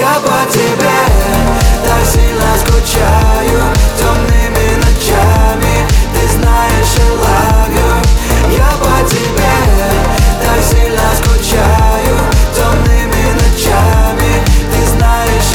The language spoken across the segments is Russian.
Я по тебе так сильно скучаю. Темными ночами, ты знаешь, I love you. Я по тебе так сильно скучаю. Темными ночами, ты знаешь,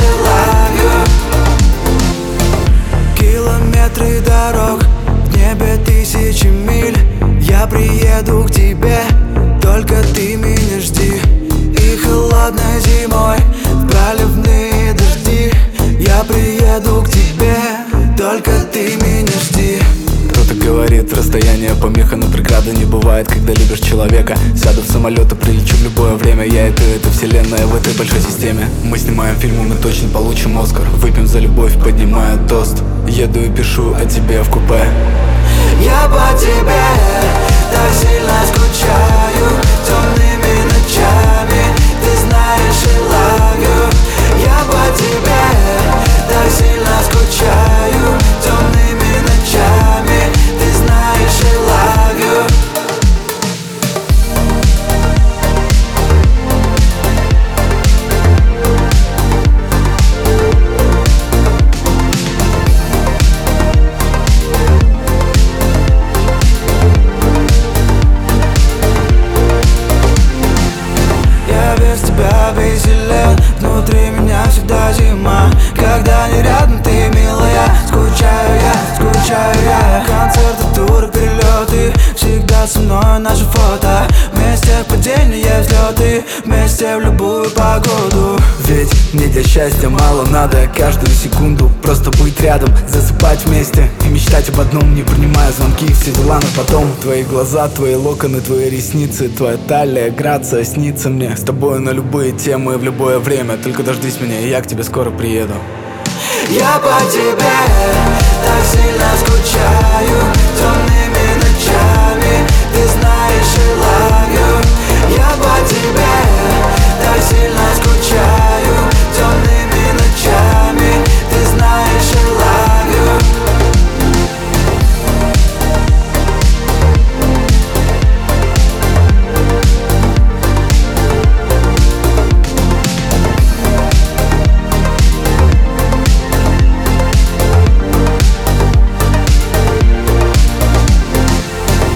I love you. Километры дорог, в небе тысячи миль. Я приеду к тебе, только ты меня жди. И холодной зимой, в проливные дожди, я приеду к тебе, только ты меня жди. Кто-то говорит, расстояние помеха, но преграды не бывает, когда любишь человека. Сяду в самолет и прилечу в любое время. Я иду, это вселенная в этой большой системе. Мы снимаем фильмы, мы точно получим Оскар. Выпьем за любовь, поднимая тост. Еду и пишу о тебе в купе. Я по тебе так сильно скучаю. Темными ночами, ты знаешь, I love you. Я по тебе так сильно скучаю. Темными ночами, ты знаешь, I love you. Без тебя веселен, внутри меня всегда зима. Когда не рядом ты, милая, скучаю я. Концерты, туры, перелеты, всегда со мной наше фото. Вместе падения, взлеты, вместе в любую погоду. Ведь мне для счастья мало надо каждую секунду просто быть рядом, засыпать вместе и мечтать об одном, не принимая звонки, все дела на потом. Твои глаза, твои локоны, твои ресницы, твоя талия, грация снится мне. С тобой на любые темы в любое время. Только дождись меня, и я к тебе скоро приеду. Я по тебе